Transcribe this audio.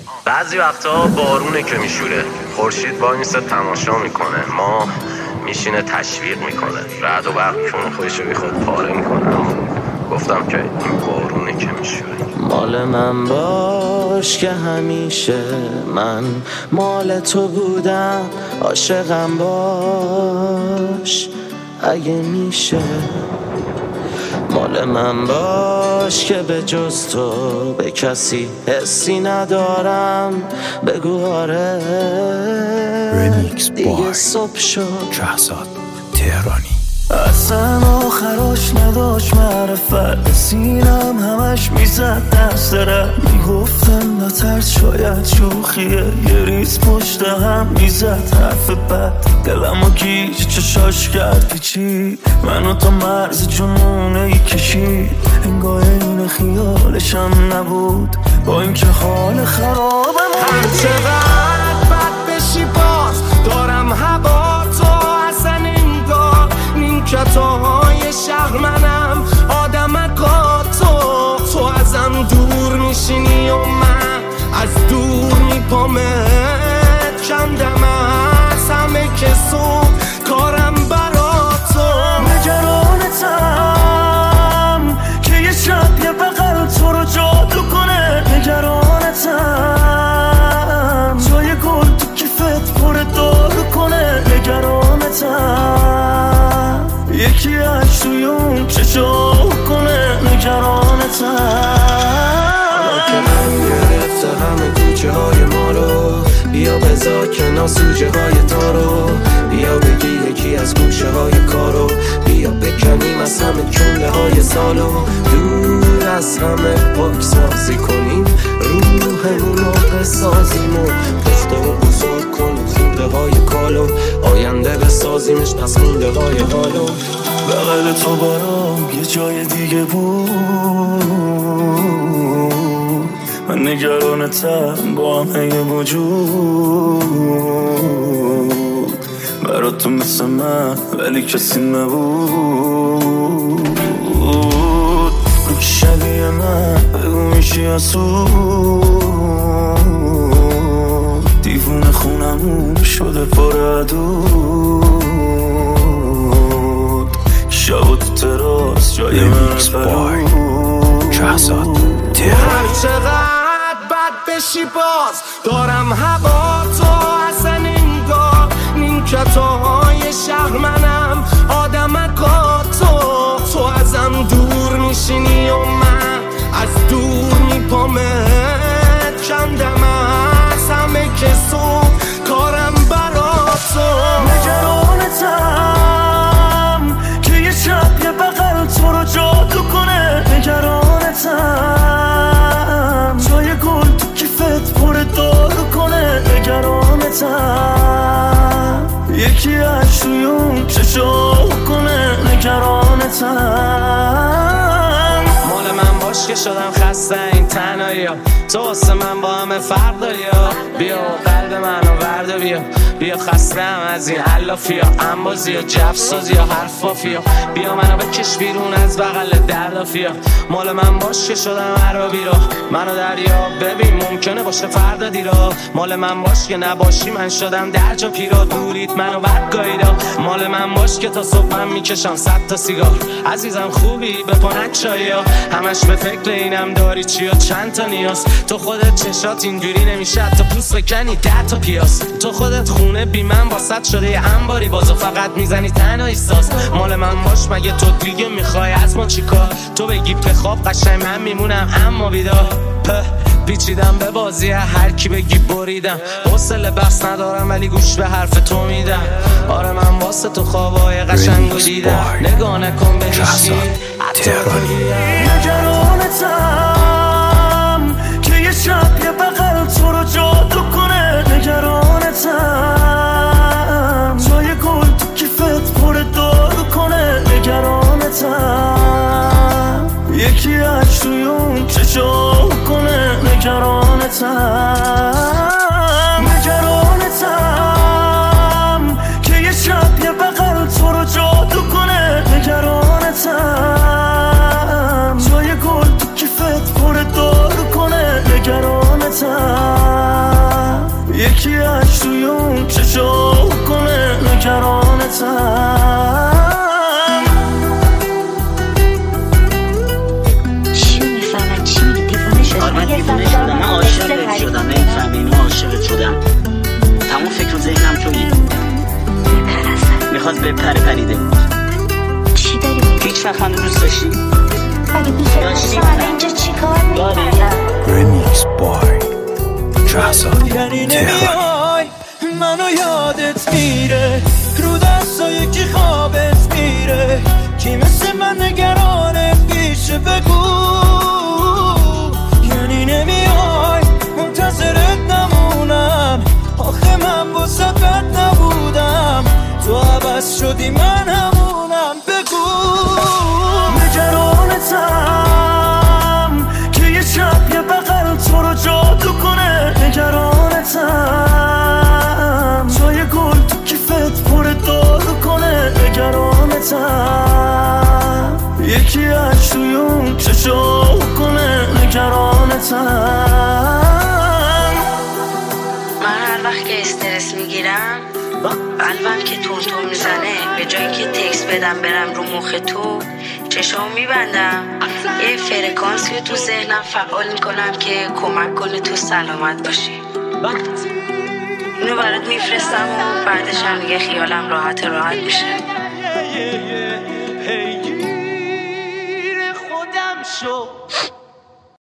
بعضی وقتا بارونه که میشوره، خورشید وای میسته تماشا میکنه، ما میشینه تشویق میکنه، رعد و برق کونه خودشو بیخود پاره میکنه. اما گفتم که این بارونه که میشوره. مال من باش که همیشه من مال تو بودم، عاشقم باش اگه میشه. مال من باش که به جز تو به کسی حسی ندارم، بگو آره دیگه صبح شد. شهزاد تهرانی. اصلا آخراش نداشت معرفت، سینم همش میزد دست رد. میگفتم نترس شاید شوخیه، یه ریز پشت هم میزد حرف بد. دلمو گیج چشاش کرد پیچید، منو تا مرز جنونه کشید. انگاه این خیالشم نبود، با اینکه حال خرابم. هر چقدر بد بشی باز دارم هوا تو اصلا انگار نیمکتای شهر منم آدمکا تو ازم دور میشینی و من از دور میپامت کندم از همه کسون کارم برا تو. نگرانتم که یه شب یه بغل تو رو جادو کنه، نگرانتم جای گل تو کیفت پر دارو کنه، نگرانتم یکی از توی اون چشا کنه، نگرانتم. حالا که من گرفته همه کوچه های ما رو، بیا بذار کنار سوژه های تارو، بیا بگی یکی از گوشه های کارو، بیا بکنیم از همه جمله های سالو، دور از همه پاک سازی کنیم روحمون رو بسازیم و پخته و بزرگ کنیم خورده های کالو، آینده بسازیمش پس مونده های حالو. بغل تو برام یه جای دیگه بود، من نگرانتم با همه وجود. برا تو مثل من ولی کسی نبود، رو که شبیه من بگو میشی اسود. دیوونه خونمون شده پر عدود، شب تو تراس جای من فرود. شهزاد تهرانی. هر چقدر بد بشی باز دارم هوا تو اصلا انگار نیمکتای شهر منم آدمکا تو ازم دور میشینی و من از دور میپامت کندم از همه کسون کارم برا تو. نگرانتم که یه شب یه بغل تو رو جادو کنه، نگرانتم جای گل تو کیفت پر دارو کنه، نگرانتم یکی از توی اون چشا کنه، نگرانتم. مال من باش که شدم خسته این تنهایی ها، تو واسه من با همه فرق داری ها. بیا قلب منو برده بیا خستم از این علافی ها، انبازی ها جفسازی ها حرفافی ها. بیا منو بکش بیرون از بغل دردافی ها. مال من باش که شدم عربی را، منو دریا ببین ممکنه باشه فردا دیرا. مال من باش که نباشی من شدم در جا پیرا، دورید منو بدگاهیدا. مال من باش که تا صبح من میکشم 100 تا سیگار. عزیزم خوبی به پانک چایی ها، همش به فکر اینم داری چی و چند تا نیاز. تو خودت چشات اینجوری نمیشه تا پوست بکنی 10 تا پیاز. تو خودت خونه بی من واسط شده یه انباری، بازو فقط میزنی تنهایی ساز. مال من باش مگه تو دیگه میخوای از ما چیکار؟ تو بگی بخواب قشنگ من میمونم اما بیدار. پیچیدم به بازی هر کی بگی بریدم، حوصله بحث ندارم ولی گوش به حرف تو میدم. آره من واسه تو خوابای قشنگو دیدم، نگاه نکن به هیچی حتی نگرانتم که یه شب یه بغل تو رو جادو کنه، نگرانتم جای گل تو کیفت پر دارو کنه، نگرانتم یکی از توی اون چشا کنه، نگرانتم. نگرانتم که یه شب یه بغل تو رو جادو کنه، نگرانتم جای گل تو کیفت پر دارو کنه، نگرانتم. توی اون چشا کنه نگرانتم. من دیوونه شدم، من عاشقت شدم، نمیفهمی اینو عاشقت شدم. تمام فکر و ذهنم تویی. میخواد بپره پریده بود. چی داری میگی؟ هیچ وقت من دوست داشتی؟ اگه دوست داشتی من اینجا چی کار میکنم؟ رمیکس بای شهرزاد یعنی تهرانی. نمیای منو یادت میره، رو دستای کی خوابت میره، کی مثل من نگرانت پیشه بگو. یعنی نمیای منتظرت نمونم، آخه من واسه بد نبودم، تو عوض شدی من همونم بگو. نگرانتم که یه شب یه بغل تو رو جادو کنه، نگرانتم جای گل تو کیفت پر دارو کنه، نگرانتم یکی از توی اون چشا کنه، نگرانتم. من هر وقت که استرس میگیرم قلبم که تون میزنه، به جایی که تکس بدم برم رو مخ تو چشامو میبندم، یه فرکانسی تو ذهنم فعال میکنم که کمک کنه تو سلامت باشی. اینو برات میفرستم و بعدش هم دیگه خیالم راحت میشه. پیگیر خودم شو